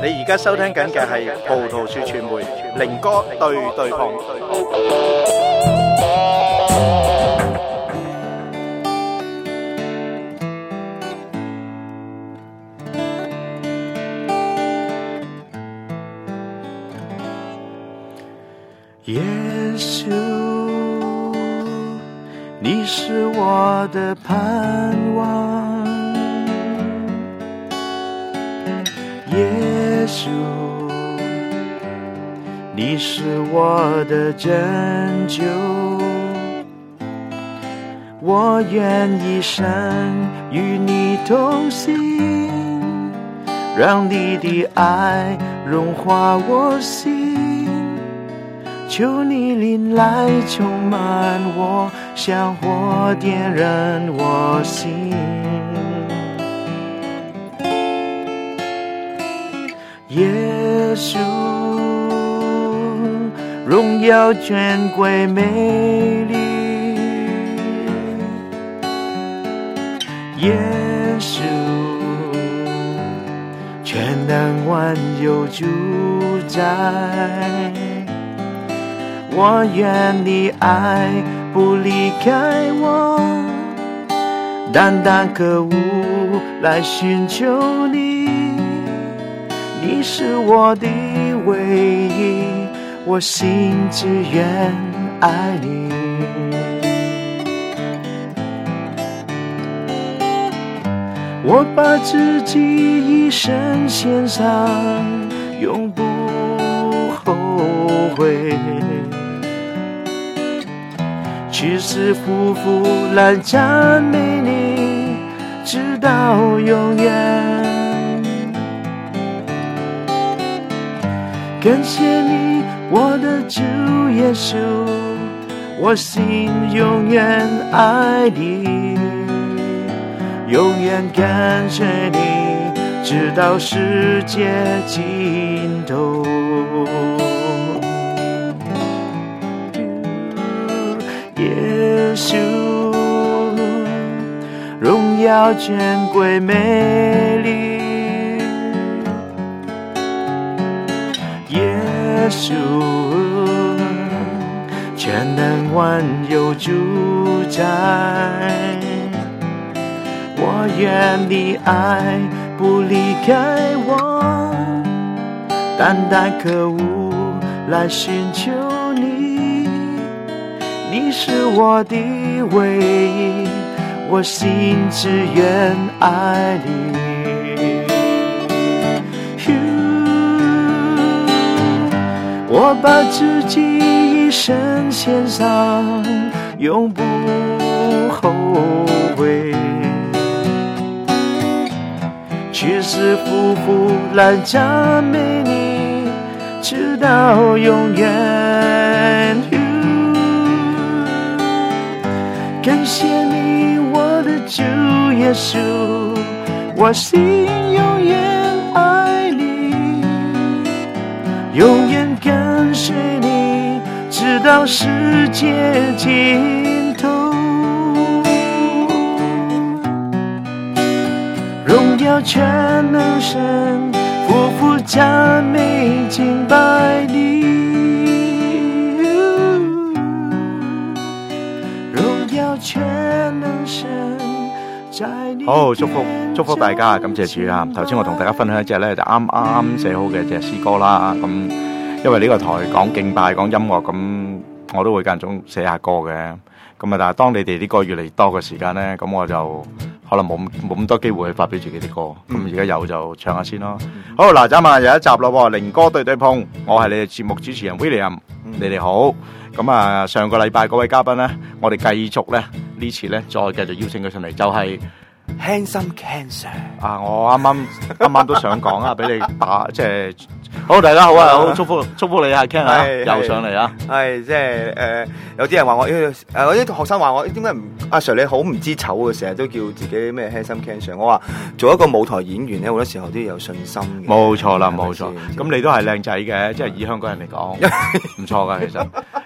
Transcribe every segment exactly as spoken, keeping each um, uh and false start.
你而家收聽緊嘅係葡萄樹傳媒靈歌對對碰。 耶穌，你是我的盼望。耶穌，你是我的拯救。我願一生與你同行，讓你的愛融化我心。求你臨來充滿我，像火點燃我心。耶穌，榮耀尊貴美麗。耶穌，全能萬有主宰。我願你愛不離開我，單單可悟來尋求你。你是我的唯一，我心只願愛你。我把自己一生獻上，永不後悔。起死復活來讚美你，直到永遠。感謝你，我的主耶穌，我心永遠愛你，永遠跟隨你，直到世界盡頭。耶穌，榮耀尊貴美麗。耶穌，全能萬有主宰。我願你愛不離開我，單單可悟來尋求你。你是我的唯一，我心只願愛你。我把自己一生獻上，永不後悔。起死復活來讚美你，直到永遠。感謝你，我的主耶穌，我心永遠愛你，永遠跟隨你，直到世界盡頭。榮耀全能神，匍匐讚美敬拜你。 好，祝福祝福大家，感謝主啊！頭先我同大家分享一隻咧，就啱啱寫好嘅隻詩歌啦。咁因為呢個台講敬拜講音樂，咁我都會間中寫下歌嘅。咁啊，但係當你哋啲歌越嚟越多嘅時間咧，咁我就可能冇冇咁多機會去發表自己啲歌。咁而家有就唱下先咯。好，嗱，今晚有一集咯，靈歌對對碰，我係你哋節目主持人 William，你哋好。咁啊，上個禮拜嗰位嘉賓咧，我哋繼續咧呢次咧再繼續邀請佢上嚟，就係 Handsome Cancer 啊！我啱啱啱啱都想講啊，俾你打即係好，大家好啊，好祝福祝福你啊 Ken 啊，又上嚟啊！ 係即係誒，有啲人話我誒，有啲學生話我點解唔阿 Sir 你好唔知醜嘅，成日都叫自己咩 Handsome Cancer。我話做一個舞台演員咧，好多時候都要有信心嘅。 冇錯啦，冇錯。咁你都係靚仔嘅，即係以香港人嚟講唔錯噶，其實。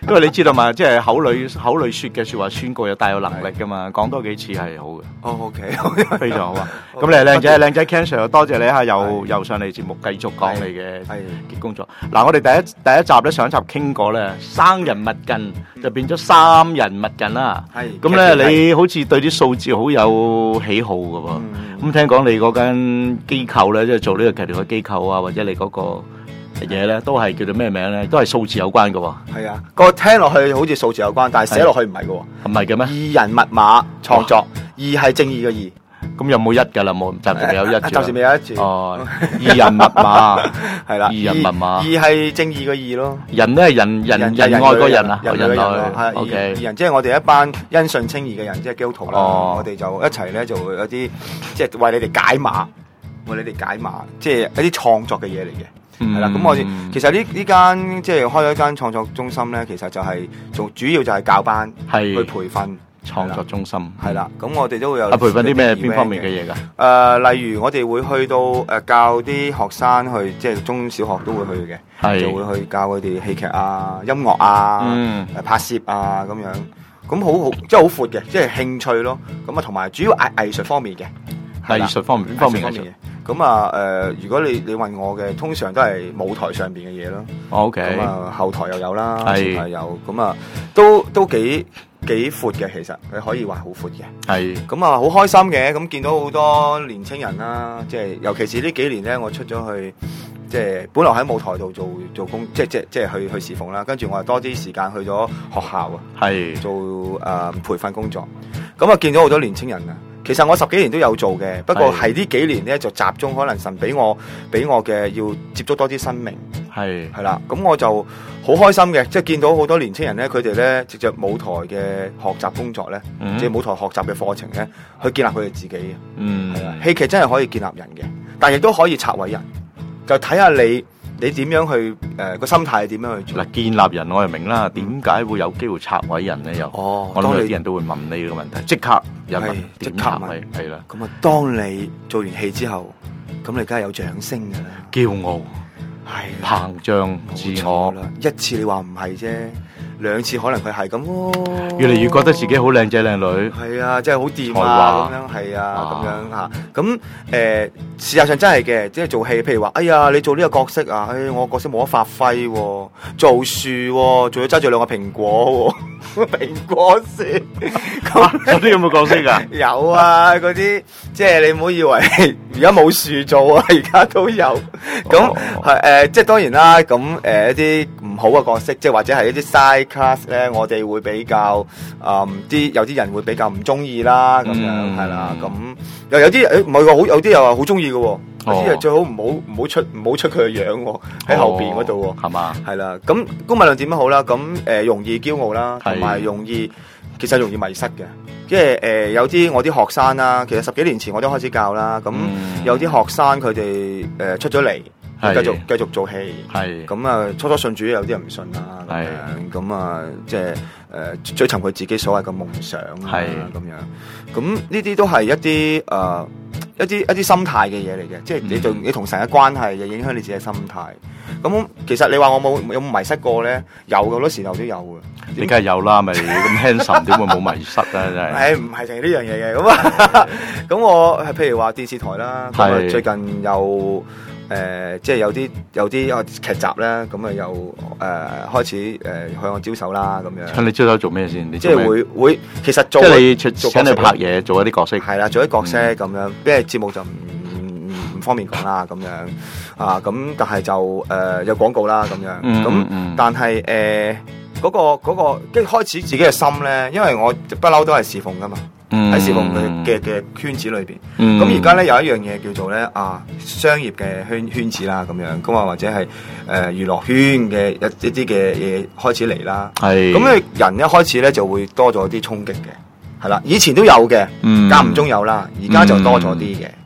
因為你知道嘛，即係口裏口裏説嘅説話宣告有帶有能力噶嘛，講多幾次係好嘅。 哦，OK， 非常好啊！咁你係靚仔，靚仔 Ken Sir，多謝你嚇，又又上嚟節目繼續講你嘅嘅工作。嗱，我哋第一第一集咧，上一集傾過咧，生人勿近就變咗三人勿近啦。 係咁咧，你好似對啲數字好有喜好嘅喎。咁聽講你嗰間機構咧，即係做呢個劇團嘅機構啊，或者你嗰個嘢咧，都係叫做咩名咧？都係數字有關嘅喎。 係啊，個聽落去好似數字有關，但係寫落去唔係嘅喎。 唔係嘅咩？ 二人密碼創作，二係正義嘅二。 咁有冇一㗎啦？冇，暫時未有一。 暫時未有一字。 哦，二人密碼係啦， 二人密碼。 二係正義嘅二咯。 人咧係人人人愛個人啊， 人人類係愛。O 二 K。 人即係我哋一班因信稱義嘅人，即係基督徒啦。 哦我哋就一齊咧，就會有啲即係為你哋解碼，為你哋解碼，即係一啲創作嘅嘢嚟嘅。係啦，咁我哋其實呢呢間即係開咗一間創作中心咧，其實就係做主要就係教班， 係去培訓創作中心。 係啦，咁我哋都會有啊，培訓啲咩邊方面嘅嘢㗎？ 誒，例如我哋會去到誒教啲學生去，即係中小學都會去嘅， 係就會去教佢哋戲劇啊、音樂啊、 嗯誒拍攝啊咁樣，咁好好即係好闊嘅，即係興趣咯。咁啊，同埋主要藝藝術方面嘅，係啦藝術方面邊方面藝術？ 嘅。咁啊誒，如果你你問我嘅，通常都係舞台上邊嘅嘢咯。 O K。 咁啊，後台又有啦， 係前台有，咁啊都都幾幾闊嘅，其實你可以話好闊嘅。 係。 咁啊，好開心嘅，咁見到好多年青人啦，即係尤其是呢幾年咧，我出咗去，即係本來喺舞台度做做工，即係即係即係去去侍奉啦，跟住我係多啲時間去咗學校啊， 係做誒、呃、培訓工作，咁啊見到好多年青人啊。其實我十幾年都有做嘅，不過係呢幾年咧就集中，可能神俾我俾我嘅要接觸多啲生命， 係係啦，咁我就好開心嘅，即係見到好多年青人咧，佢哋咧藉着舞台嘅學習工作咧， 嗯即係舞台學習嘅課程咧，去建立佢哋自己嘅， 嗯係啊，戲劇真係可以建立人嘅，但係亦都可以拆毀人，就睇下你你點樣去誒個心態係點樣去做。 嗱，建立人我就明啦，點解會有機會拆毀人咧？又哦我諗當你有啲人都會問你呢個問題，即刻有人問係即點拆刻問毀係啦， 咁啊，當你做完戲之後，咁你梗係有掌聲㗎啦， 驕傲、 係膨脹、自我， 啦，一次你話唔係啫，兩次可能佢係咁喎， 越嚟越覺得自己好靚仔靚女。 係啊，真係好掂才啊， 華咁樣係啊，咁啊樣嚇，咁誒、呃、事實上真係嘅，即係做戲，譬如話，哎呀，你做呢個角色啊，哎，我角色冇得發揮喎、做樹喎、仲要揸住兩個蘋果喎、蘋果樹，咁有啲咁嘅角色㗎？ 有啊，嗰啲即係你唔好以為而家冇樹做啊，而家都有，咁係誒，即係當然啦，咁誒、呃、一啲唔好嘅角色，即係或者係一啲 side class 咧，我哋會比較誒啲、有啲人會比較唔中意啦，咁樣嗯係啦，咁又有啲誒唔係喎，好有啲又話好中意嘅喎，有啲哦人最好唔好唔好出唔好出佢嘅樣喎，喺後邊嗰度喎。 係嘛？ 係啦，咁公民論點都好啦，咁誒、呃、容易驕傲啦， 係同埋容易其實容易迷失嘅，即係誒有啲我啲學生啦，其實十幾年前我都開始教啦，咁、 嗯有啲學生佢哋誒出咗嚟， 係繼續繼續做戲， 係咁啊初初信主有啲人唔信啦，咁係樣咁啊即係誒追尋佢自己所謂嘅夢想啊係咁樣，咁呢啲都係一啲誒、呃一啲一啲心態嘅嘢嚟嘅，即係你對、 嗯你同神嘅關係，就影響你自己嘅心態。咁其實你話我冇有冇迷失過咧？有嘅，好多時候都有嘅。 你梗係有啦，咪咁 handsome 點會冇迷失啊？真係。 誒唔係淨係呢樣嘢嘅，咁啊，咁我係譬如話電視台啦，咁啊係最近有誒、呃，即係有啲有啲啊劇集咧，咁啊又誒、呃、開始誒、呃、向我招手啦，咁樣。 向你招手做咩先？你即係做咩會會，其實即做係你出請你做角色拍嘢，做一啲角色。 係啦，做啲角色咁樣，因為節目就唔唔唔方便講啦，咁樣啊，咁但係就誒、呃、有廣告啦，咁樣，咁、 嗯嗯嗯但係誒嗰個嗰、個跟住開始自己嘅心咧，因為我不嬲都係侍奉噶嘛，喺、侍奉嘅嘅嘅圈子裏邊，咁而家咧有一樣嘢叫做咧啊商業嘅圈圈子啦，咁樣，咁啊或者係誒、呃、娛樂圈嘅一一啲嘅嘢開始嚟啦， 係咁咧人一開始咧就會多咗啲衝擊嘅。係啦，以前都有嘅， 嗯間唔中有啦，而家就多咗啲嘅。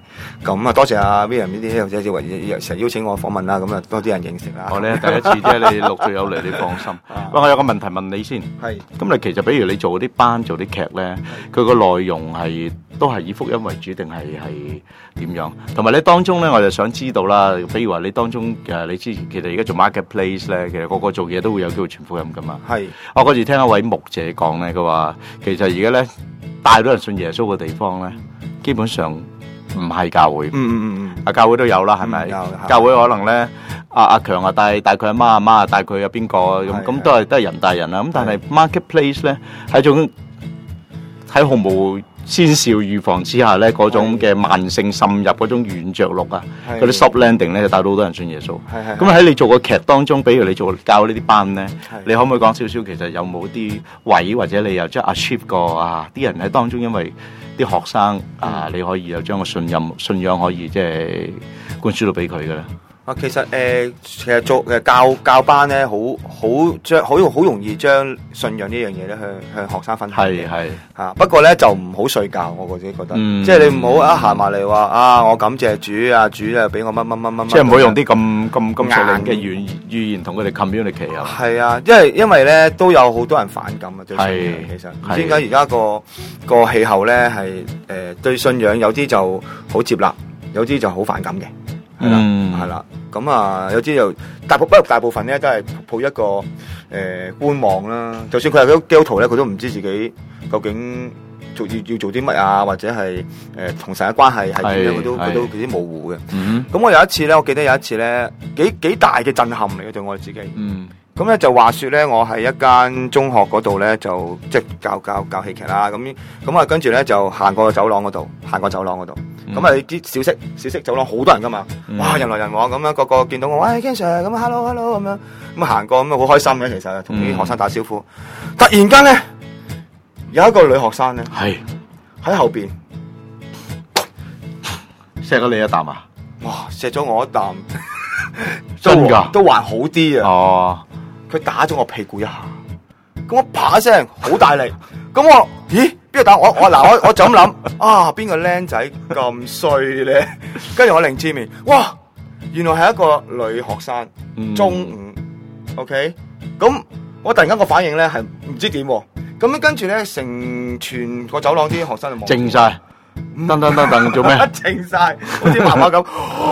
咁啊，多謝阿 William 呢啲，或者為成日邀請我訪問啦，咁啊多啲人認識啦。 我咧第一次啫，你陸續有嚟，你放心。喂，我有個問題問你先。 係。 咁你其實比如你做嗰啲班做啲劇咧，佢個內容係都係以福音為主定係係點樣？同埋你當中咧，我就想知道啦。比如話你當中誒，你之前其實而家做 marketplace 咧，其實個個做嘢都會有機會傳福音噶嘛。係。我嗰次聽一位牧者講咧，佢話其實而家咧帶到人信耶穌嘅地方咧，基本上唔係教會。嗯嗯嗯嗯。啊，教會都有啦，係咪？有。教會可能咧，阿阿強啊帶帶佢阿媽，阿媽啊帶佢阿邊個咁，咁都係都係人帶人啦。咁但係 marketplace 咧係一種喺毫無先兆預防之下咧，嗰種嘅慢性滲入嗰種軟着陸啊，嗰啲 soft landing 咧，就帶到好多人信耶穌。咁喺你做個劇當中，比如你做教呢啲班咧，你可唔可以講少少？其實有冇啲位或者你又將 achieve 過啊？啲人喺當中因為啲學生啊，你可以又將個信任、信仰可以即係灌輸到俾佢嘅咧。 啊，其實誒、呃，其實做誒教教班咧，好好將好好容易將信仰呢樣嘢咧，向向學生分享。係係嚇，不過咧就唔好睡覺，我自己覺得。嗯、即係你唔好一行埋嚟話啊，我感謝主啊，主啊俾我乜乜乜乜。即係唔好用啲咁咁咁熟練嘅語語言同佢哋 communicate 啊。係啊，因為因為咧都有好多人反感啊，對信仰其實唔知點解而家個個氣候咧係誒對信仰有啲就好接納，有啲就好反感嘅。係啦，係啦、嗯，咁啊，有啲就大部不大部分咧都係抱一個誒、呃、觀望啦。就算佢係基督徒咧，佢都唔知自己究竟做要要做啲乜啊，或者係誒同神嘅關係係點樣，佢都佢都佢啲模糊嘅。咁、嗯、我有一次咧，我記得有一次咧，幾幾大嘅震撼嚟嘅對我自己。嗯咁咧就話說咧，我喺一間中學嗰度咧，就即係教教教戲劇啦。咁咁啊，跟住咧就行過走廊嗰度，行過走廊嗰度。咁啊，啲小息小息走廊好多人噶嘛，嗯、哇人來人往咁樣，個個見到我，喂 Ken Sir 咁 hello hello 咁樣，咁啊行過咁啊好開心嘅，其實同啲學生打招呼。嗯、突然間咧，有一個女學生咧，係喺後邊錫咗你一啖啊！ 哇，錫咗我一啖， 真噶都還好啲啊！哦。佢打咗我屁股一下，咁我啪一聲好大力，咁我咦邊度打我？我嗱我我就咁諗啊，邊個僆仔咁衰咧？跟住我擰轉面，哇，原來係一個女學生，嗯、中五 ，OK，咁我突然間個反應咧係唔知點，咁樣跟住咧成全個走廊啲學生就望靜晒，噔噔噔噔做咩？靜晒，好似媽媽咁，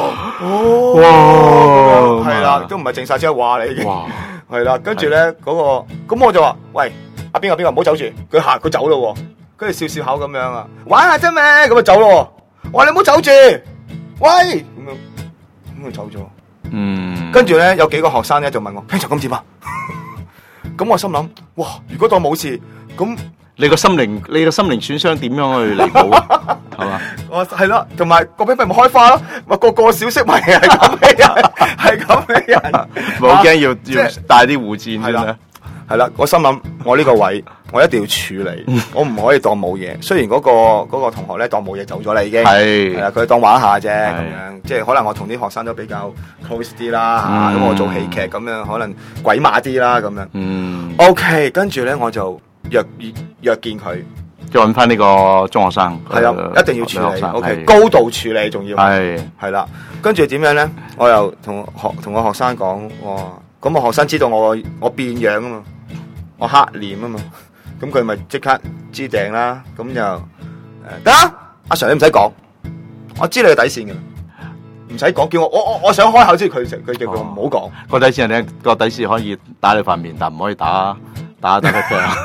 哦，係啦，都唔係靜晒，只係話你嘅。係啦，跟住咧嗰個，咁我就話：喂，阿邊個邊個唔好走住，佢行佢走咯，跟住笑笑口咁樣啊，玩下啫咩？咁就走咯。我話你唔好走住，喂，咁樣，咁佢走咗。嗯，跟住咧有幾個學生咧就問我：聽就咁點啊？咁我心諗，哇！如果當冇事，咁你個心靈，你個心靈損傷點樣去彌補啊？係嘛？ 我係咯，同埋個餅咪咪開花咯，咪個個小息咪係咁嘅人，係咁嘅人， 冇驚要要帶啲護墊先啦。 係啦，我心諗我呢個位我一定要處理，我唔可以當冇嘢。雖然嗰個嗰個同學咧當冇嘢走咗啦已經，係係啊，佢當玩下啫咁樣，即係可能我同啲學生都比較 close 啲啦嚇，咁我做戲劇咁樣可能鬼馬啲啦咁樣。嗯 ，OK， 跟住咧我就約約見佢。 再揾翻呢個中學生， 係啊，一定要處理 ，OK， 高度處理仲要，係係啦。跟住點樣咧？我又同學同個學生講，哇！咁個學生知道我我變樣啊嘛，我黑臉啊嘛，咁佢咪即刻知定啦。咁就誒得，阿 Sir 你唔使講，我知你嘅底線㗎，唔使講，叫我我我我想開口之後，佢佢叫佢唔好講。 個底線係咧，個底線可以打你塊面，但唔可以打打打佢腳。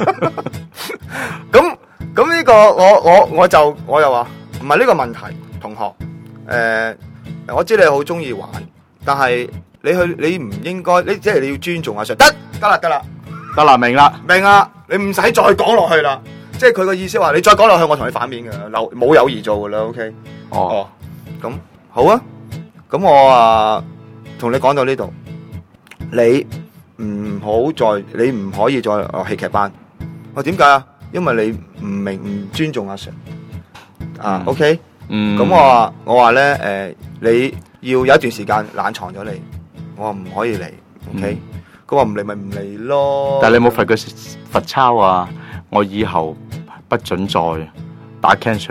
咁咁呢個我我我就我又話唔係呢個問題，同學，誒、呃，我知你好中意玩，但係你去你唔應該，你即係你要尊重阿 Sir，得得啦得啦， 得啦明啦明啦，你唔使再講落去啦，即係佢個意思話你再講落去，我同你反面嘅，留冇友誼做噶啦 ，OK， 哦，咁、哦、好啊，咁我啊同你講到呢度，你唔好再你唔可以再哦戲劇班，我點解啊？因為你唔明唔尊重阿 Sir 啊 ，OK， 嗯，咁我話我話咧，誒，你要有一段時間冷藏咗你，我話唔可以嚟 ，OK，佢話唔嚟咪唔嚟咯。 但係你有冇罰佢罰抄啊？我以後不准再打 Ken Sir，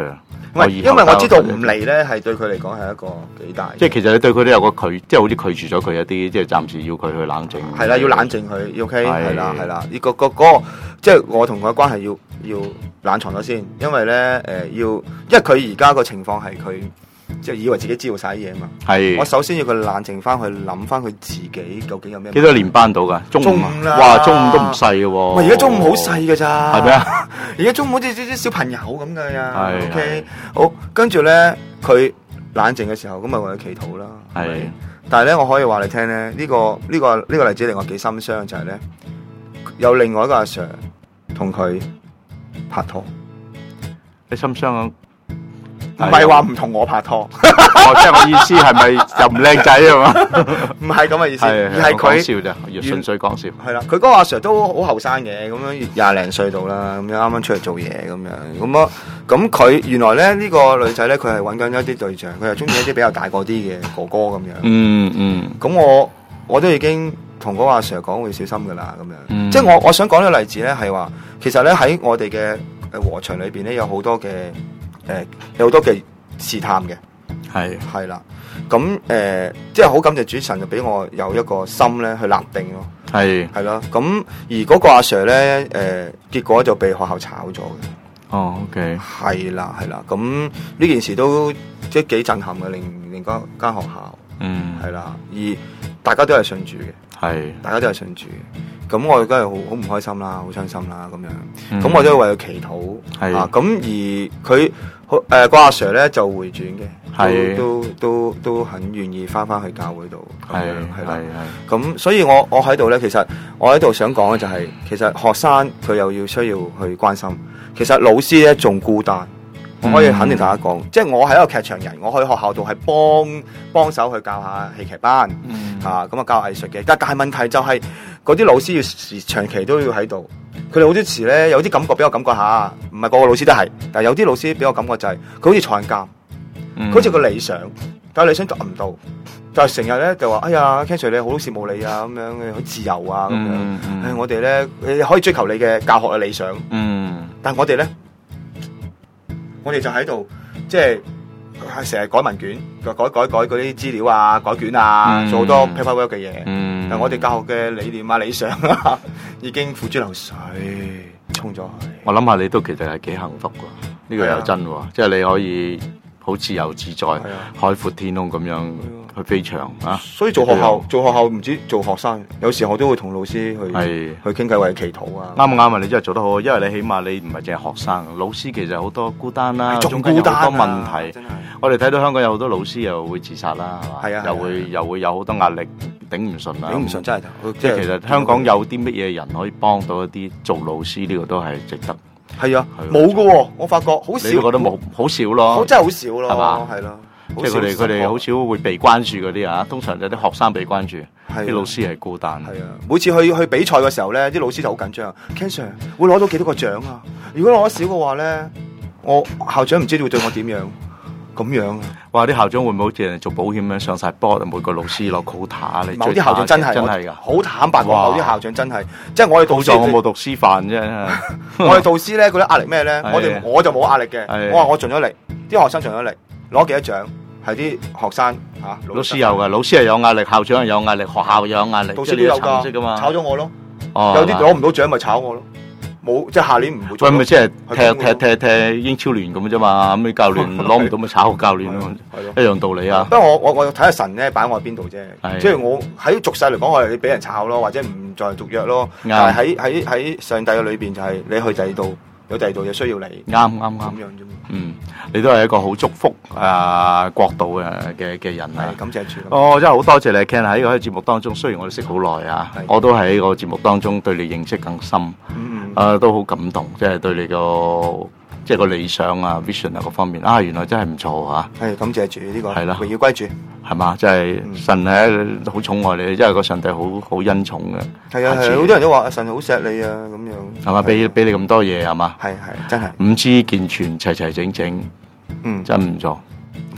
唔係，因為我知道唔嚟咧，係對佢嚟講係一個幾大。 即係其實你對佢都有個拒，即係好似拒絕咗佢一啲，即係暫時要佢去冷靜。 係啦，要冷靜佢，OK，係啦，係啦，呢個個嗰個即係我同佢嘅關係要要冷藏咗先，因為咧誒要，因為佢而家個情況係佢。即係以為自己知道晒嘢嘛，係我首先要佢冷靜翻去諗翻佢自己究竟有咩？ 幾多年班到㗎？中五啦，哇，中五都唔細嘅喎。 唔係而家中五好細㗎咋？ 係咩啊？ 而家中五好似啲啲小朋友咁㗎呀。OK，好，跟住咧佢冷靜嘅時候，咁咪為佢祈禱啦。係，但係咧我可以話你聽咧，呢個呢個呢個例子令我幾心傷，就係咧有另外一個阿 Sir 同佢拍拖， 你心傷啊？ 唔係話唔同我拍拖， 即係我意思係咪又唔靚仔啊嘛？ 唔係咁嘅意思，而係佢講笑啫，純粹講笑。 係啦，佢嗰個阿 Sir 都好後生嘅，咁樣廿零歲到啦，咁樣啱啱出嚟做嘢咁樣，咁啊，咁佢原來咧呢個女仔咧，佢係揾緊一啲對象，佢係中意一啲比較大個啲嘅哥哥咁樣。嗯嗯。咁我我都已經同嗰個阿 Sir 講會小心噶啦，咁樣。嗯、即係我我想講呢個例子咧，係話其實咧喺我哋嘅誒禾場裏邊咧，有好多嘅。誒有好多嘅試探嘅，係係啦，咁誒、呃、即係好感謝主神就俾我有一個心咧去立定咯，係係咯，咁而嗰個阿 Sir 咧誒、呃、結果就被學校炒咗嘅。哦 OK，係啦係啦，咁呢件事都即係幾震撼嘅，另另間間學校，嗯係啦，而大家都係信主嘅，係大家都係信主嘅。咁我梗係好好唔開心啦，好傷心啦咁樣。咁、嗯、我都為佢祈禱。啊，咁而佢誒個阿 Sir 咧就回轉嘅，都都都都很願意翻翻去教會度。係係啦。咁所以我我喺度咧，其實我喺度想講嘅就係、是，其實學生佢又要需要去關心。其實老師咧仲孤單。我可以肯定大家講，即係我係一個劇場人，我去學校度係幫幫手去教下戲劇班，嗯、啊咁啊教藝術嘅。但係問題就係嗰啲老師要時長期都要喺度，佢哋好多時咧有啲感覺俾我感覺下，唔係個個老師都係，但係有啲老師俾我感覺就係、是、佢好似坐緊監，佢、嗯、好似個理想，但係理想達唔到，但係成日咧就話哎呀 Ken Sir 你好羨慕你啊咁樣嘅好自由啊咁樣，嗯嗯哎、我哋咧你可以追求你嘅教學嘅理想，嗯、但係我哋咧。我哋就喺度，即係成日改文卷，改改改嗰啲資料啊，改卷啊，嗯、做好多 paperwork 嘅嘢。嗯、但係我哋教學嘅理念啊、理想啊，已經付諸流水，沖咗去。 我諗下你都其實係幾幸福㗎，呢、呢個又真喎，啊、即係你可以好自由自在、啊、海闊天空咁樣去飛翔啊！ 所以做學校，做學校唔止做學生，有時我都會同老師去係去傾偈，為祈禱啊！ 啱唔啱啊？你真係做得好，因為你起碼你唔係淨係學生，老師其實好多孤單啦， 仲孤單啊！ 好多問題，真係我哋睇到香港有好多老師又會自殺啦，係嘛？係啊，又會又會有好多壓力，頂唔順啦， 頂唔順真係。 即係其實香港有啲乜嘢人可以幫到一啲做老師呢個都係值得。 係啊，冇噶喎，我發覺好少。 你覺得冇好少咯？ 真係好少咯， 係嘛？ 係咯。 即係佢哋，佢哋好少會被關注嗰啲啊。通常有啲學生被關注，啲老師係孤單。 係啊，每次去去比賽嘅時候咧，啲老師就好緊張。Ken Sir 會攞到幾多個獎啊？如果攞得少嘅話咧，我校長唔知道會對我點樣咁樣啊？ 哇！啲校長會唔會好似人做保險咁上晒 board，每個老師攞 quota 嚟？ 某啲校長真係真係㗎， 好坦白講，某啲校長真係，即係我哋導師。 我冇讀師範啫。 我哋導師咧，嗰啲壓力咩咧？我哋我就冇壓力嘅。我話我盡咗力，啲學生盡咗力，攞幾多獎？係啲學生嚇， 老師有㗎，老師係有壓力，校長係有壓力，學校又有壓力， 導師都有㗎嘛。炒咗我咯，有啲攞唔到獎咪炒我咯，冇即係下年唔會做。 喂，咪即係踢踢踢踢英超聯咁啫嘛，咁你教練攞唔到咪炒教練咯，一樣道理啊。 不過我我我睇下神咧擺我喺邊度啫，即係我喺俗世嚟講，我係你俾人炒咯，或者唔再續約咯。但係喺喺喺上帝嘅裏邊就係你去第二度。有第二度嘢需要你， 啱啱啱咁樣啫嘛。嗯，你都係一個好祝福啊國度嘅嘅嘅人啊！ 感謝主。 哦，真係好多謝你 Ken 喺呢個節目當中，雖然我哋識好耐啊，我都喺個節目當中對你認識更深。嗯嗯。誒，都好感動，即係對你個即係個理想啊、vision 啊各方面啊，原來真係唔錯嚇。 係感謝主呢個。 係啦。 榮耀歸主。 係嘛？即係神係好寵愛你，因為個上帝好好恩寵嘅。 係啊係，好多人都話神好錫你啊咁樣。 係嘛？俾俾你咁多嘢係嘛？ 係係真係。 五肢健全，齊齊整整，嗯，真唔錯。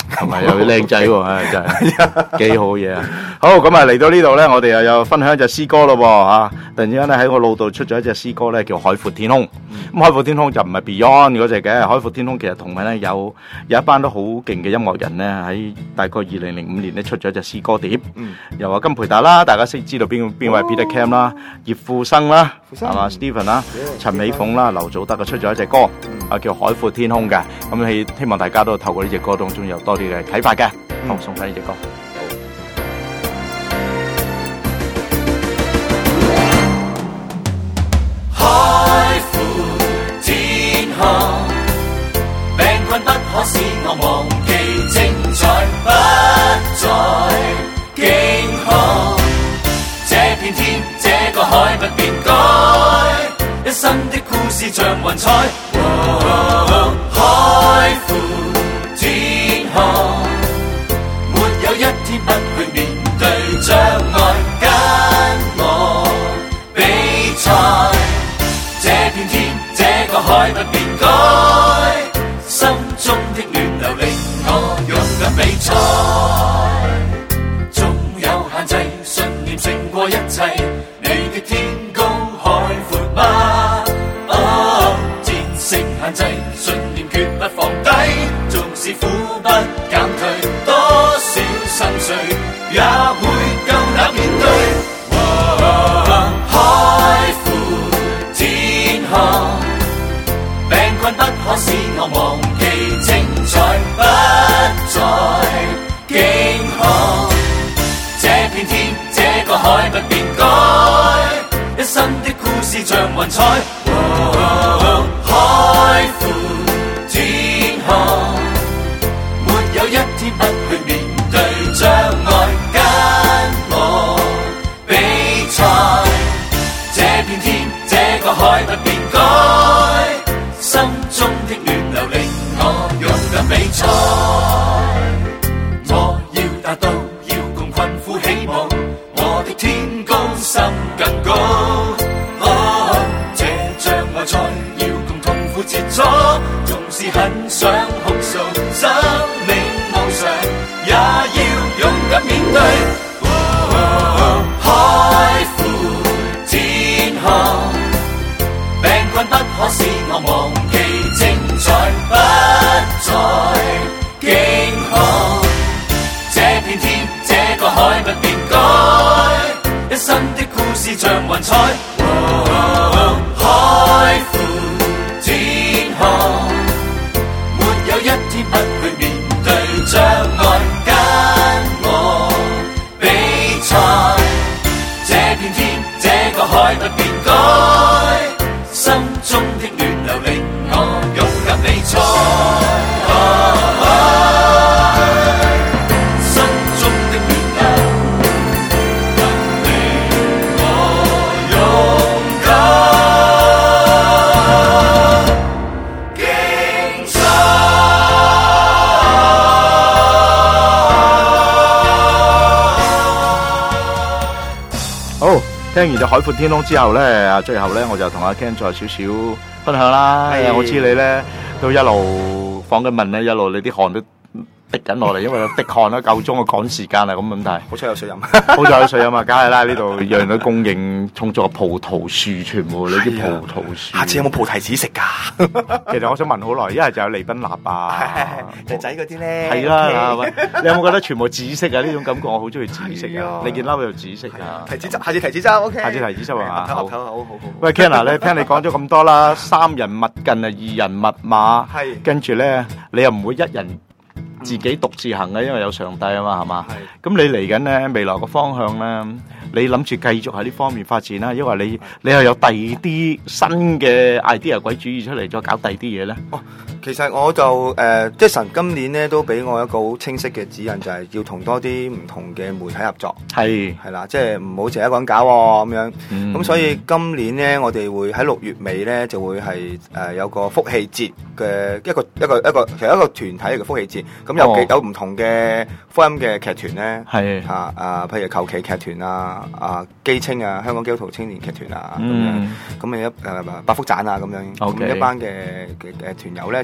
同埋又靚仔喎，唉真係幾好嘢啊！好咁啊，嚟到呢度咧，我哋又有分享一隻詩歌咯喎嚇！突然之間咧喺我腦度出咗一隻詩歌咧，叫《海闊天空》。咁《海闊天空》就唔係 Beyond 嗰隻嘅，《海闊天空》其實同埋咧有有一班都好勁嘅音樂人咧，喺大概二零零五年咧出咗一隻詩歌碟。嗯，又話金培達啦，大家識知道邊邊位 Peter Cam 啦、葉富生啦，係嘛 Steven 啦、陳美鳳啦、劉祖德嘅出咗一隻歌，啊叫《海闊天空》嘅。咁希希望大家都透過呢隻歌當中有多啲嘅啟發嘅。好，送翻呢隻歌。 海闊天空，病困不可使我忘記，精彩不再驚恐。這片天，這個海不變改，一生的故事像雲彩。哦，海闊天空，沒有一天不去面對障礙，跟我比賽。這片天，這個海不變改，心中的暖流令我勇敢比賽。總有限制，信念勝過一切，你的天高海闊嗎？哦，戰勝限制，信念決不放低，縱使苦不減退，多少心碎也會夠膽面對。哦，海闊天空，病困不可使我忘記，精彩不再驚恐。這片天，這個海不變改，一生的故事像雲彩。哦，海闊天空，沒有一天不去面對障礙，跟我比賽。這片天，這個海不變改，心中的暖流令我勇敢比賽。我要達到，要共困苦起舞，我的天高心更高。哦，這障礙賽要共痛苦切磋，縱是很想哭訴，生命無常也要勇敢面對。哦，海闊天空，病困不可使我忘記，精彩不再驚恐。這片天，這個海不變改，一生的故事像雲彩。哦，海闊天空，沒有一天不去面對障礙，跟我比賽。這片天，這個海不變改，心中的暖流令我勇敢比賽。心中的暖流令我勇敢競賽。 好，聽完咗《海闊天空》之後咧，啊，最後咧我就同阿 Ken 再少少分享啦。我知你咧都一路訪緊問咧，一路你啲汗都滴緊落嚟，因為滴汗啦，夠鐘啊，趕時間啦，咁問題。 好彩有水飲， 好彩有水飲啊，梗係啦！呢度樣樣都供應充足嘅葡萄樹，全部你啲葡萄樹。 下次有冇葡提子食㗎？ 其實我想問好耐，一係就有利賓納啊， 仔仔嗰啲咧。 係啦，你有冇覺得全部紫色啊？呢種感覺我好中意紫色啊！你件褸又紫色啊？ 提子汁，下次提子汁 OK。 下次提子汁係嘛？ 好，好，好，好，好。 喂 Ken 啊，你聽你講咗咁多啦，三人勿近啊，二人勿馬。 係。 跟住咧，你又唔會一人自己獨自行嘅，因為有上帝啊嘛，係嘛？係。咁你嚟緊咧，未來個方向咧，你諗住繼續喺呢方面發展啦，因為你你又有第二啲新嘅 idea 鬼主意出嚟，再搞第二啲嘢咧？ 哦，其實我就誒，即係神今年咧都俾我一個好清晰嘅指引，就係要同多啲唔同嘅媒體合作。係係啦，即係唔好淨係一個人搞喎咁樣。咁所以今年咧，我哋會喺六月尾咧就會係誒有個福氣節嘅一個一個一個其實一個團體嘅福氣節。咁有幾有唔同嘅福音嘅劇團咧，係啊啊，譬如求其劇團啊，啊基青啊，香港基督徒青年劇團啊咁樣，咁咪一誒百福盞啊咁樣，咁一班嘅嘅嘅團友咧就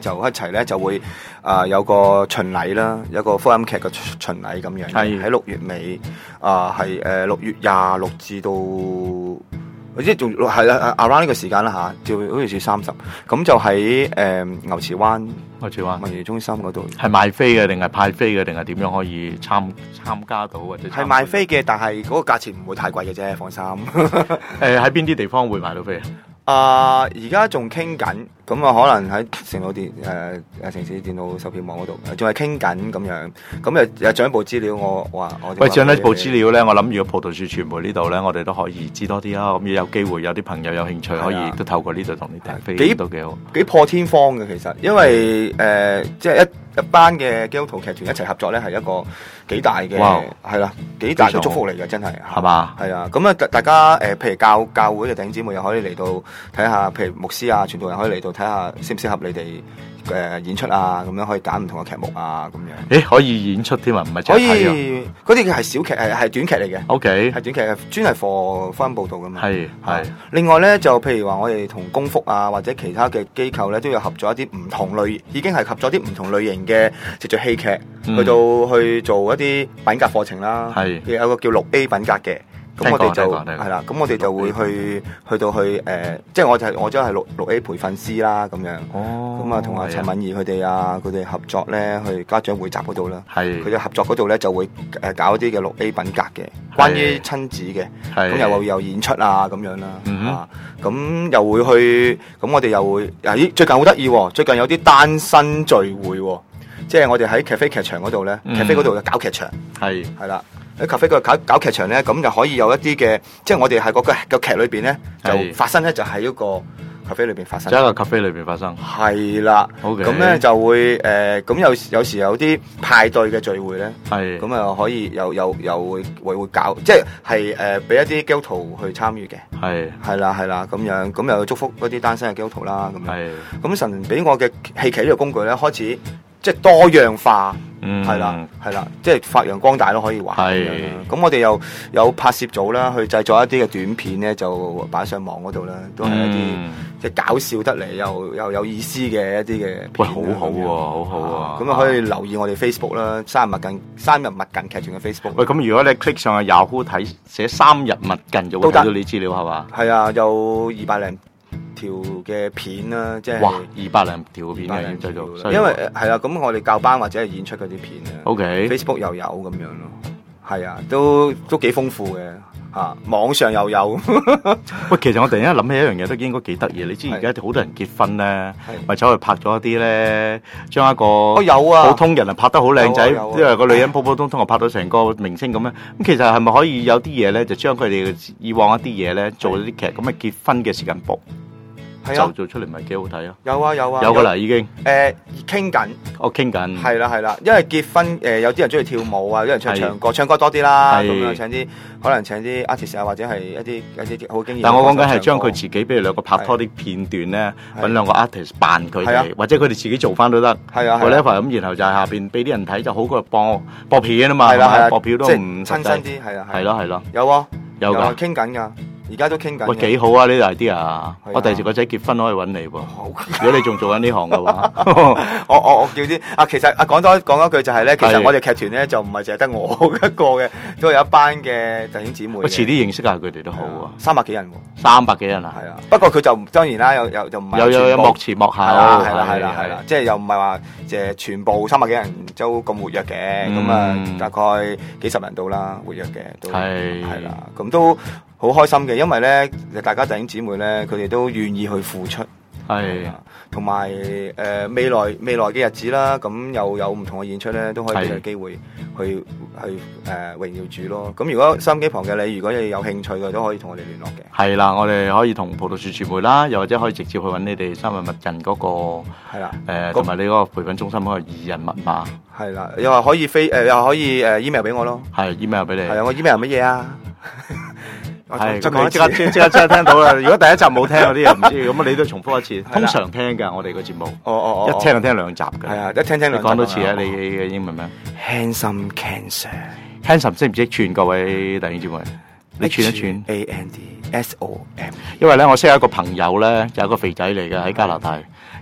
就一齊咧就會啊、呃、有個巡禮啦，有個福音劇嘅巡禮咁樣，喺六月尾啊係誒六月廿六至到。即係仲係啦 ，around 呢個時間啦嚇，就好似似三十，咁就喺誒、呃、牛池灣牛池灣文娛中心嗰度。 係賣飛嘅定係派飛嘅定係點樣可以參參加到或者？ 係賣飛嘅，但係嗰個價錢唔會太貴嘅啫，放心。 誒喺邊啲地方會買到飛啊？ 啊！而家仲傾緊，咁啊可能喺城市電誒誒城市電腦售票網嗰度，仲係傾緊咁樣。咁誒有進一步資料，我話我喂，進一步資料咧，我諗如果葡萄樹傳媒呢度咧，我哋都可以知多啲啦。咁有機會有啲朋友有興趣，可以都透過呢度同你訂飛，都幾好， 幾破天荒嘅其實，因為誒即係一一班嘅基督徒劇團一齊合作咧，係一個幾大嘅係啦，幾大嘅祝福嚟嘅，真係係嘛？係啊，咁啊大家誒，譬如教教會嘅弟兄姊妹又可以嚟到睇下，譬如牧師啊、傳道人可以嚟到睇下，適唔適合你哋誒演出啊？咁樣可以揀唔同嘅劇目啊，咁樣。誒， 可以演出添啊？唔係淨係睇啊？可以，嗰啲係小劇，係係短劇嚟嘅。 O K， 係短劇，係專係 for 福音報道噶嘛。係係。 另外咧，就譬如話我哋同公福啊，或者其他嘅機構咧，都有合作一啲唔同類，已經係合作啲唔同類型嘅，藉住戲劇去到去做一啲品格課程啦。係，有個叫六 A 品格嘅。咁我哋就係啦，咁我哋就會去去到去誒、呃，即係我就係我將係六六 A 培訓師啦，咁樣。哦。咁啊，同阿陳敏儀佢哋啊，佢哋合作咧，去家長會集嗰度啦。係。佢哋合作嗰度咧，就會誒搞一啲嘅六 A 品格嘅，關於親子嘅。係。咁又會有演出啊，咁樣啦。嗯啊，咁又會去，咁我哋又會，咦？最近好得意喎！最近有啲單身聚會喎，即係我哋喺咖啡劇場嗰度咧，咖啡嗰度搞劇場。係。係啦。喺咖啡嗰度搞搞劇場咧，咁就可以有一啲嘅，即係我哋喺嗰個個劇裏邊咧，就發生咧，就喺一個咖啡裏邊發生。喺一個咖啡裏邊發生。係啦。OK。咁咧就會誒，咁有有時有啲派對嘅聚會咧，係咁啊，可以又又又會會會搞，即係係誒俾一啲基督徒去參與嘅。係。係啦係啦，咁樣咁又祝福嗰啲單身嘅基督徒啦，咁樣。係。咁神俾我嘅戲劇呢個工具咧，開始。即係多樣化，係啦、嗯，係啦，即係發揚光大都可以話。係，咁我哋又有拍攝組啦，去製作一啲嘅短片咧，就擺上網嗰度啦，都係一啲、嗯、即係搞笑得嚟又又有意思嘅一啲嘅。喂，好好喎，好好啊！咁啊可以留意我哋 Facebook 啦，三日勿近三日勿近劇團嘅 Facebook。喂，咁如果你 click 上去 Yahoo 睇寫三日勿近，就會睇到你資料係嘛？係啊，有二百零條嘅片啦，即係哇，二百零條片嘅製作，因為係啦，咁我哋教班或者係演出嗰啲片啊 ，OK，Facebook 又有咁樣咯，係啊，都都幾豐富嘅嚇，網上又有。喂，其實我突然間諗起一樣嘢，都應該幾得意。你知而家好多人結婚咧，咪走去拍咗一啲咧，將一個有啊普通人啊拍得好靚仔，因為個女人普普通通啊拍到成個明星咁樣。咁其實係咪可以有啲嘢咧，就將佢哋以往一啲嘢咧做一啲劇，咁啊結婚嘅時間播？就做出嚟咪幾好睇啊！有啊有啊，有噶啦已經。誒傾緊，我傾緊。係啦係啦，因為結婚誒、呃、有啲人中意跳舞啊，有人中意唱歌，唱歌多啲啦。咁樣請啲可能請啲 artist 啊，或者係一啲一啲好經驗。但我講緊係將佢自己，比如兩個拍拖啲片段咧，揾兩個 artist 扮佢哋，或者佢哋自己做翻都得。係啊，whatever咁，然後就係下邊俾啲人睇就好過播播片啊嘛。係啦係啦，播票都唔親身啲。係啊係咯係咯。有啊有㗎，傾緊㗎。而家都傾緊。喂，幾好啊！呢啲 idea 啊，我第時個仔結婚可以揾你喎。如果你仲做緊呢行嘅話，我我我叫啲啊，其實啊講多講一句就係咧，其實我哋劇團咧就唔係淨係得我一個嘅，都有一班嘅弟兄姊妹。喂，遲啲認識下佢哋都好啊。三百幾人喎。三百幾人啊。係啊。不過佢就當然啦，又又就唔係。有有有幕前幕後。係啦係啦係啦係啦，即係又唔係話即係全部三百幾人都咁活躍嘅，咁啊大概幾十人到啦，活躍嘅都係係啦，咁都。好開心嘅，因為咧，大家弟兄姊妹咧，佢哋都願意去付出，係，同埋誒未來未來嘅日子啦，咁又有唔同嘅演出咧，都可以俾佢機會去去誒榮耀主咯。咁如果收音機旁嘅你，如果你有興趣嘅，都可以同我哋聯絡嘅。係啦，我哋可以同葡萄樹傳媒啦，又或者可以直接去揾你哋三日勿近嗰個係啦，誒同埋你嗰個培訓中心嗰個二人密碼。係啦，又話可以飛誒，又可以誒 email 俾我咯。係 email 俾你。係啊，我 email 乜嘢啊？係，即刻即刻即刻即刻聽到啦！如果第一集冇聽嗰啲人唔知，咁你都重複一次。通常聽㗎，我哋個節目。哦哦哦，一聽就聽兩集㗎。係啊，一聽聽兩集。講多次啊！你嘅英文名 ？Handsome Cancer。Handsome 識唔識串？各位弟兄姊妹，你串一串。A N D S O M。因為咧，我識有一個朋友咧，有一個肥仔嚟嘅喺加拿大。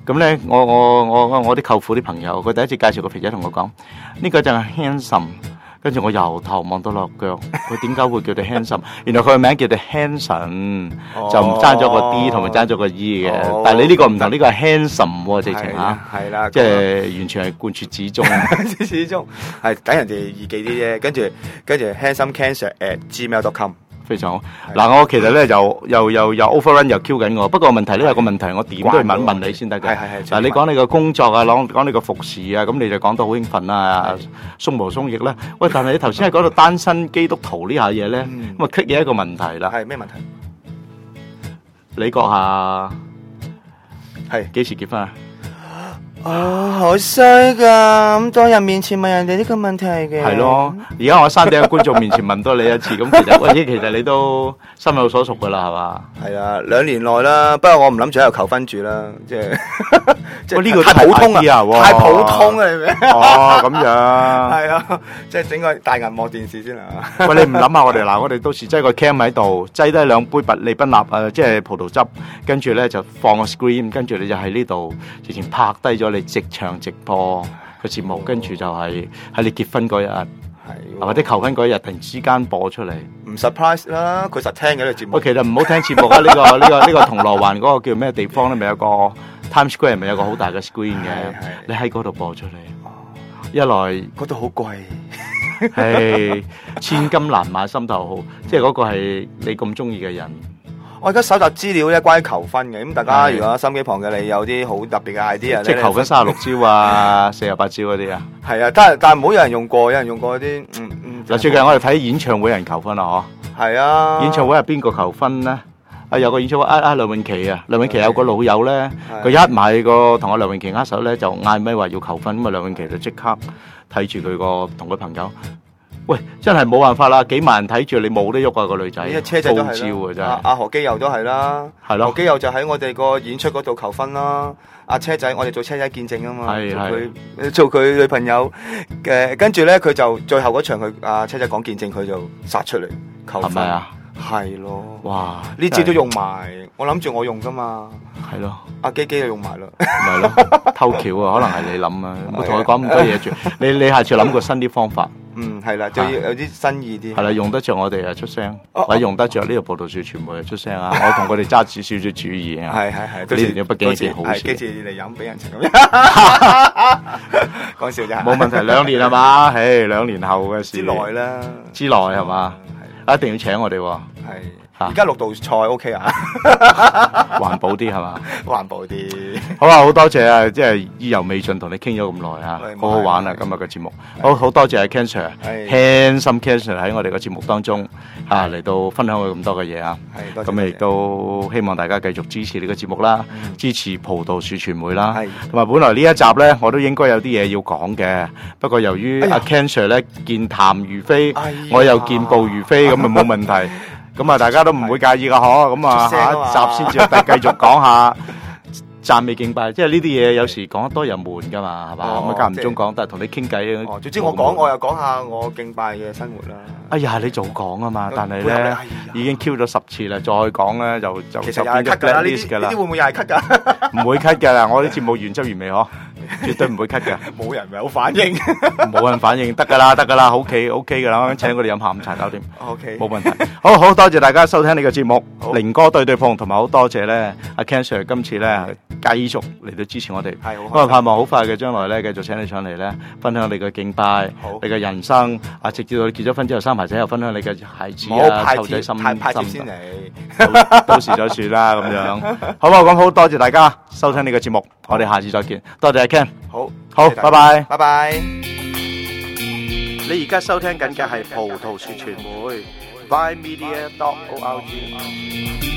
咁咧，我我我我我啲舅父啲朋友，佢第一次介紹個肥仔同我講，呢個就係 handsome。跟住我由頭望到落腳，佢點解會叫做 handsome？ 原來佢個名叫做 Hanson，哦、就唔爭咗個 D 同埋爭咗個 E 嘅。哦、但係你呢個唔同，呢、呢個係 handsome 喎，直情嚇。係啦，即係完全係貫徹始終。 始終係等人哋易記啲啫。跟住跟住 handsome cancer at gmail dot com。 非常好。嗱，我其實咧又又又又 overrun 又 Q 緊我，不過問題咧有個問題，我點都要問一問你先得嘅。係係係。嗱，你講你個工作啊，講講你個服侍啊，咁你就講得好興奮啊，鬆毛鬆翼啦。喂，但係你頭先喺嗰度單身基督徒呢下嘢咧，咁啊棘嘢一個問題啦。 係咩問題？ 你閣下係幾時結婚啊？ 啊，好衰噶！咁當人面前問人哋呢個問題嘅， 係咯。而家我山頂嘅觀眾面前問多你一次，咁其實，喂，其實你都心有所屬噶啦，係嘛？係啊，兩年內啦。不過我唔諗住喺度求婚住啦，即係即係呢個太普通啊，太普通啊，你明？ 哦，咁樣。 係啊，即係整個大銀幕電視先啦。 喂，你唔諗下我哋嗱，我哋到時擠個 cam 喺度，擠低兩杯百利賓納啊，即係葡萄汁，跟住咧就放個 screen，跟住你就喺呢度直情拍低咗你直場直播個節目，跟住就係喺你結婚嗰日，或者求婚嗰日突然之間播出嚟， 唔 surprise 啦，佢實聽嘅呢個節目。 喂，其實唔好聽節目啊！呢個呢個呢個銅鑼灣嗰個叫咩地方咧？咪有個 Times Square 咪有個好大嘅 screen 嘅，你喺嗰度播出嚟，一來嗰度好貴， 係千金難買心頭好，即係嗰個係你咁中意嘅人。 我而家搜集資料咧，關於求婚嘅，咁大家如果心機旁嘅你有啲好特別嘅 idea， 即係求婚三十六招啊，四十八招嗰啲啊， 係啊，但係但係唔好有人用過，有人用過啲，嗯嗯。 嗱，最近我哋睇演唱會有人求婚啊，嗬。 係啊。演唱會係邊個求婚咧？啊，有個演唱會啊啊，梁詠琪啊，梁詠琪有個老友咧，佢一買個同阿梁詠琪握手咧，就嗌咪話要求婚，咁啊梁詠琪就即刻睇住佢個同佢朋友。喂，真係冇辦法啦！幾萬人睇住你冇得喐啊，個女仔， 呢個車仔都係啦， 真係阿阿何基佑都係啦，係咯，何基佑就喺我哋個演出嗰度求婚啦。阿車仔，我哋做車仔見證啊嘛，做佢做佢女朋友嘅，跟住咧佢就最後嗰場佢阿車仔講見證，佢就殺出嚟求婚，係咪啊？係咯，哇！呢招都用埋，我諗住我用噶嘛，係咯，阿基基就用埋啦， 咪咯，偷橋啊，可能係你諗啊，冇同佢講咁多嘢住，你你下次諗個新啲方法。 嗯，係啦，就要有啲新意啲。 係啦，用得着我哋啊出聲，或者用得着呢個葡萄樹傳媒啊出聲啊，我同佢哋揸住少少主意啊。 係係係， 呢樣嘢畢竟係件好事。 幾次嚟飲俾人食咁樣，講笑啫。 冇問題，兩年係嘛？唉，兩年後嘅事。 之內啦， 之內係嘛？一定要請我哋喎。 係。而家六道菜 OK 啊？ 環保啲係嘛？ 環保啲。 好啊，好多謝啊！即係意猶未盡，同你傾咗咁耐啊，好好玩啊！今日嘅節目，好好多謝阿 Cancer，Handsome Cancer 喺我哋嘅節目當中啊嚟到分享佢咁多嘅嘢啊。係，咁亦都希望大家繼續支持呢個節目啦，支持葡萄樹傳媒啦。係，同埋本來呢一集咧，我都應該有啲嘢要講嘅，不過由於阿 Cancer 咧健談如飛，我又健步如飛，咁咪冇問題。咁啊，大家都唔會介意噶，嗬。咁啊，下一集先至繼續講下讚美敬拜，即係呢啲嘢有時講得多又悶噶嘛，係嘛？咁啊間唔中講，但係同你傾偈啊。 哦，總之我講，我又講下我敬拜嘅生活啦。 哎呀，你早講啊嘛，但係咧已經 Q 咗十次啦，再講咧就就其實又係 cut 㗎啦，呢啲呢啲會唔會又係 cut 㗎？ 唔會 cut 㗎啦，我啲節目原汁原味嗬，絕對唔會 cut 㗎。 冇人有反應， 冇人反應得㗎啦，得㗎啦，OK OK 㗎啦，請佢哋飲下午茶搞掂。 OK， 冇問題。好好多謝大家收聽呢個節目，靈歌對對碰，同埋好多謝咧阿 Ken Sir 今次咧繼續嚟到支持我哋。係，咁啊盼望好快嘅將來咧繼續請你上嚟咧，分享你嘅敬拜，你嘅人生啊，直至到你結咗婚之後生埋仔又分享你嘅孩子啊、湊仔心心先嚟， 到時再算啦咁樣。好啊，咁好多謝大家收聽呢個節目，我哋下次再見。多謝阿 Ken， 好， 好，拜拜， 拜拜。 你而家收聽緊嘅係葡萄樹傳媒 Vine Media dot org。